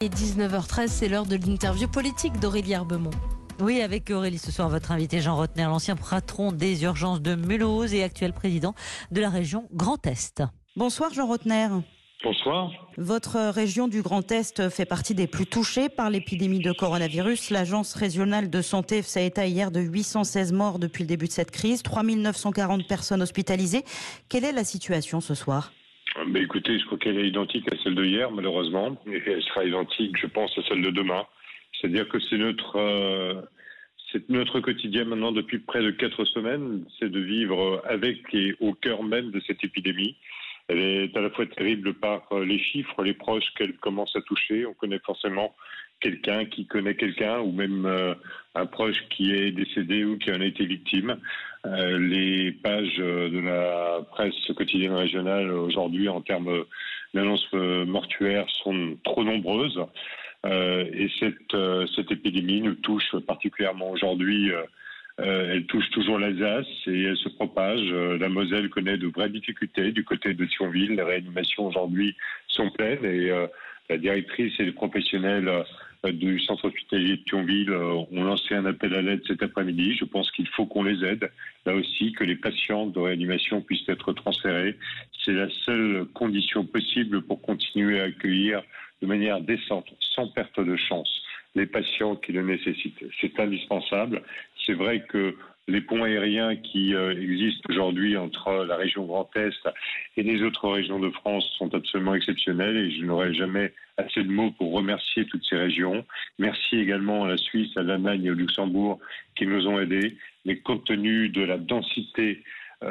Et 19h13, c'est l'heure de l'interview politique d'Aurélie Herbemont. Oui, avec Aurélie ce soir, votre invité Jean Rottner, l'ancien patron des urgences de Mulhouse et actuel président de la région Grand Est. Bonsoir Jean Rottner. Bonsoir. Votre région du Grand Est fait partie des plus touchées par l'épidémie de coronavirus. L'agence régionale de santé faisait état hier de 816 morts depuis le début de cette crise, 3940 personnes hospitalisées. Quelle est la situation ce soir ? Écoutez, je crois qu'elle est identique à celle de hier, malheureusement, et elle sera identique, je pense, à celle de demain. C'est-à-dire que c'est notre quotidien maintenant depuis près de 4 semaines, c'est de vivre avec et au cœur même de cette épidémie. Elle est à la fois terrible par les chiffres, les proches qu'elle commence à toucher. On connaît forcément quelqu'un qui connaît quelqu'un ou même un proche qui est décédé ou qui en a été victime. Les pages de la presse quotidienne régionale aujourd'hui en termes d'annonces mortuaires sont trop nombreuses. Et cette épidémie nous touche particulièrement aujourd'hui. Elle touche toujours l'Alsace et elle se propage. La Moselle connaît de vraies difficultés du côté de Thionville. Les réanimations aujourd'hui sont pleines et la directrice et les professionnels du centre hospitalier de Thionville ont lancé un appel à l'aide cet après-midi. Je pense qu'il faut qu'on les aide. Là aussi, que les patients de réanimation puissent être transférés. C'est la seule condition possible pour continuer à accueillir de manière décente, sans perte de chance, les patients qui le nécessitent. C'est indispensable. C'est vrai que les ponts aériens qui existent aujourd'hui entre la région Grand Est et les autres régions de France sont absolument exceptionnels et je n'aurai jamais assez de mots pour remercier toutes ces régions. Merci également à la Suisse, à l'Allemagne et au Luxembourg qui nous ont aidés. Mais compte tenu de la densité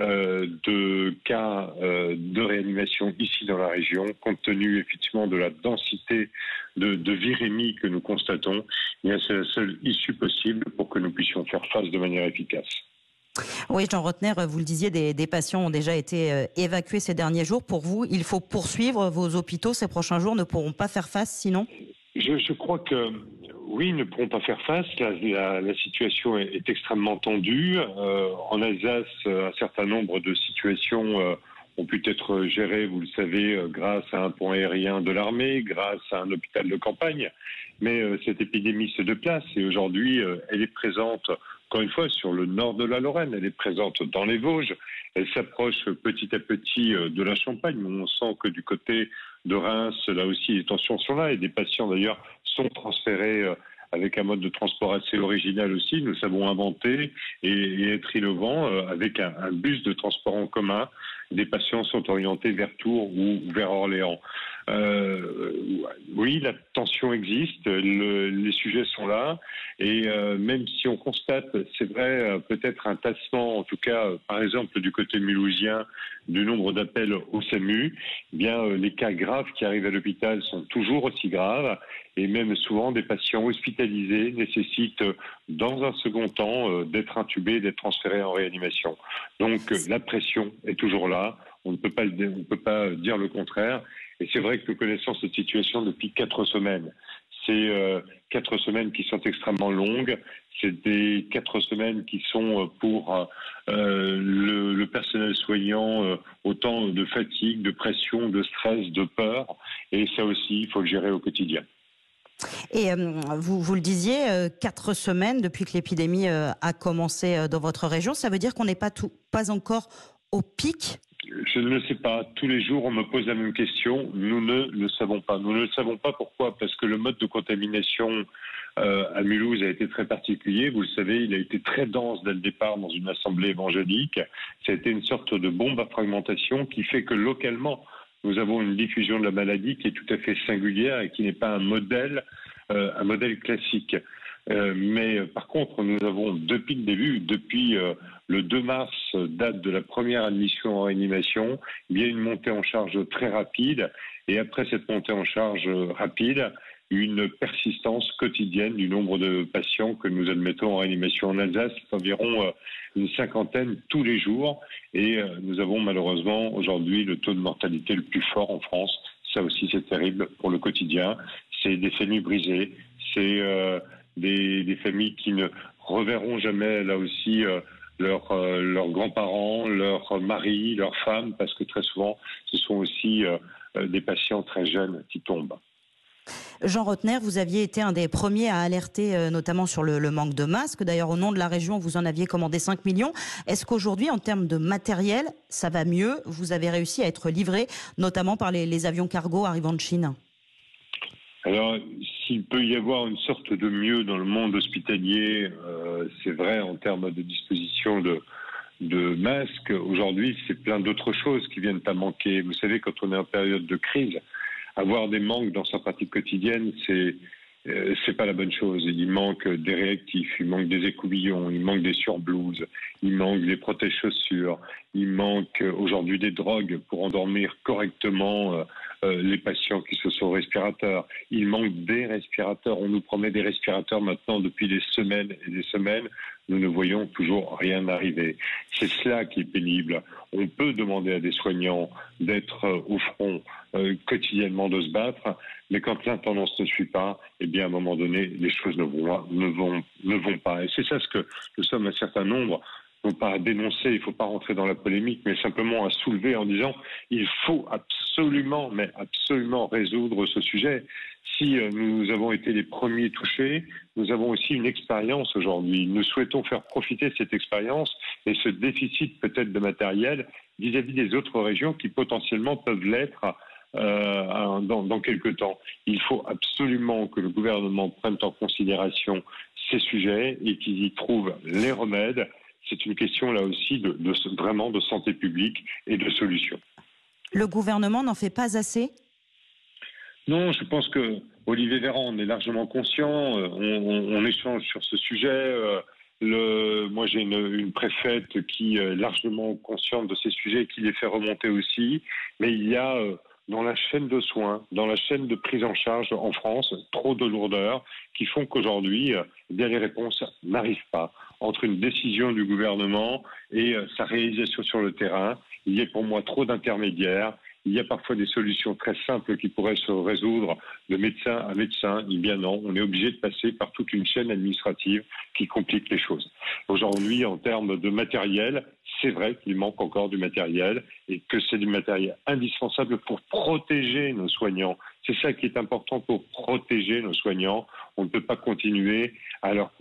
de cas de réanimation ici dans la région, compte tenu effectivement de la densité de virémie que nous constatons, c'est la seule issue possible pour que nous puissions faire face de manière efficace. Oui, Jean Rottner, vous le disiez, des patients ont déjà été évacués ces derniers jours. Pour vous, il faut poursuivre vos hôpitaux. Ces prochains jours ne pourront pas faire face sinon ? Je crois que oui, ils ne pourront pas faire face. La situation est extrêmement tendue. En Alsace, un certain nombre de situations ont pu être gérées, vous le savez, grâce à un pont aérien de l'armée, grâce à un hôpital de campagne. Mais cette épidémie se déplace et aujourd'hui, elle est présente, encore une fois, sur le nord de la Lorraine. Elle est présente dans les Vosges. Elle s'approche petit à petit de la Champagne. On sent que du côté de Reims, là aussi, les tensions sont là et des patients, d'ailleurs, sont transférés avec un mode de transport assez original aussi. Nous savons inventer et être innovants avec un bus de transport en commun. Des patients sont orientés vers Tours ou vers Orléans. Oui, la tension existe, les sujets sont là et même si on constate, c'est vrai, peut-être un tassement, en tout cas, par exemple, du côté mulhousien, du nombre d'appels au SAMU, eh bien, les cas graves qui arrivent à l'hôpital sont toujours aussi graves et même souvent des patients hospitalisés nécessitent dans un second temps d'être intubés, d'être transférés en réanimation. Donc la pression est toujours là, on ne peut pas dire le contraire et c'est vrai que nous connaissons cette situation depuis 4 semaines. C'est 4 semaines qui sont extrêmement longues. C'est des 4 semaines qui sont pour le personnel soignant autant de fatigue, de pression, de stress, de peur. Et ça aussi, il faut le gérer au quotidien. Et vous le disiez, 4 semaines depuis que l'épidémie a commencé dans votre région. Ça veut dire qu'on n'est pas encore au pic ? Je ne le sais pas. Tous les jours, on me pose la même question. Nous ne le savons pas. Nous ne le savons pas. Pourquoi ? Parce que le mode de contamination à Mulhouse a été très particulier. Vous le savez, il a été très dense dès le départ dans une assemblée évangélique. Ça a été une sorte de bombe à fragmentation qui fait que localement, nous avons une diffusion de la maladie qui est tout à fait singulière et qui n'est pas un modèle classique. Mais par contre, nous avons depuis le début, depuis le 2 mars, date de la première admission en réanimation, il y a une montée en charge très rapide. Et après cette montée en charge rapide, une persistance quotidienne du nombre de patients que nous admettons en réanimation en Alsace, c'est environ une 50aine tous les jours. Et nous avons malheureusement aujourd'hui le taux de mortalité le plus fort en France. Ça aussi, c'est terrible pour le quotidien. C'est des familles brisées, c'est des familles qui ne reverront jamais, là aussi, leurs grands-parents, leurs maris, leurs femmes, parce que très souvent, ce sont aussi des patients très jeunes qui tombent. Jean Rottner, vous aviez été un des premiers à alerter notamment sur le manque de masques. D'ailleurs, au nom de la région, vous en aviez commandé 5 millions. Est-ce qu'aujourd'hui, en termes de matériel, ça va mieux? Vous avez réussi à être livré, notamment par les avions cargo arrivant de Chine? Alors, s'il peut y avoir une sorte de mieux dans le monde hospitalier, c'est vrai en termes de disposition de masques. Aujourd'hui, c'est plein d'autres choses qui viennent à manquer. Vous savez, quand on est en période de crise, avoir des manques dans sa pratique quotidienne, c'est pas la bonne chose. Il manque des réactifs, il manque des écouvillons, il manque des surblouses, il manque des protège-chaussures, il manque aujourd'hui des drogues pour endormir correctement les patients qui sont sur respirateurs. Il manque des respirateurs. On nous promet des respirateurs maintenant depuis des semaines et des semaines. Nous ne voyons toujours rien arriver. C'est cela qui est pénible. On peut demander à des soignants d'être au front quotidiennement, de se battre, mais quand l'intendance ne suit pas, eh bien à un moment donné, les choses ne vont pas. Et c'est ça ce que nous sommes un certain nombre, non pas à dénoncer, il ne faut pas rentrer dans la polémique, mais simplement à soulever en disant il faut absolument, mais absolument résoudre ce sujet. Si nous avons été les premiers touchés, nous avons aussi une expérience aujourd'hui. Nous souhaitons faire profiter cette expérience et ce déficit peut-être de matériel vis-à-vis des autres régions qui potentiellement peuvent l'être dans quelques temps. Il faut absolument que le gouvernement prenne en considération ces sujets et qu'il y trouve les remèdes. C'est une question là aussi vraiment de santé publique et de solutions. Le gouvernement n'en fait pas assez ? Non, je pense que Olivier Véran en est largement conscient. On échange sur ce sujet. Moi, j'ai une préfète qui est largement consciente de ces sujets et qui les fait remonter aussi. Mais il y a dans la chaîne de soins, dans la chaîne de prise en charge en France, trop de lourdeurs qui font qu'aujourd'hui, les réponses n'arrivent pas. Entre une décision du gouvernement et sa réalisation sur le terrain, il y a pour moi trop d'intermédiaires. Il y a parfois des solutions très simples qui pourraient se résoudre de médecin à médecin. Eh bien non, on est obligé de passer par toute une chaîne administrative qui complique les choses. Aujourd'hui, en termes de matériel, c'est vrai qu'il manque encore du matériel et que c'est du matériel indispensable pour protéger nos soignants. C'est ça qui est important pour protéger nos soignants. On ne peut pas continuer à leur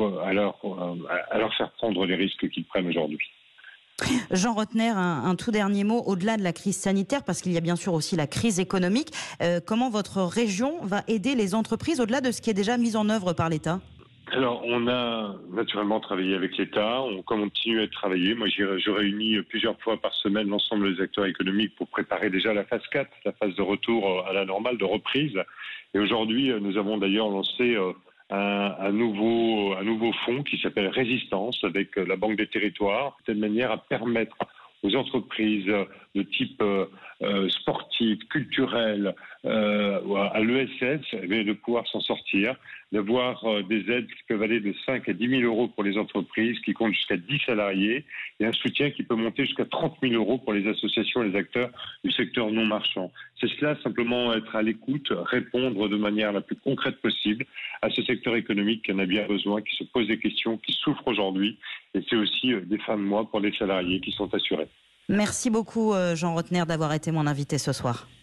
faire prendre les risques qu'ils prennent aujourd'hui. Jean Rottner, un tout dernier mot, au-delà de la crise sanitaire, parce qu'il y a bien sûr aussi la crise économique, comment votre région va aider les entreprises au-delà de ce qui est déjà mis en œuvre par l'État ? Alors, on a naturellement travaillé avec l'État, on continue à travailler. Moi, je réunis plusieurs fois par semaine l'ensemble des acteurs économiques pour préparer déjà la phase 4, la phase de retour à la normale, de reprise. Et aujourd'hui, nous avons d'ailleurs lancé un nouveau fonds qui s'appelle Résistance avec la Banque des Territoires, de telle manière à permettre aux entreprises de type sportif, culturel, à l'ESS, de pouvoir s'en sortir, d'avoir des aides qui peuvent aller de 5 à 10 000 euros pour les entreprises qui comptent jusqu'à 10 salariés et un soutien qui peut monter jusqu'à 30 000 euros pour les associations et les acteurs du secteur non marchand. C'est cela, simplement être à l'écoute, répondre de manière la plus concrète possible à ce secteur économique qui en a bien besoin, qui se pose des questions, qui souffre aujourd'hui. Et c'est aussi des fins de mois pour les salariés qui sont assurés. Merci beaucoup Jean Rottner d'avoir été mon invité ce soir.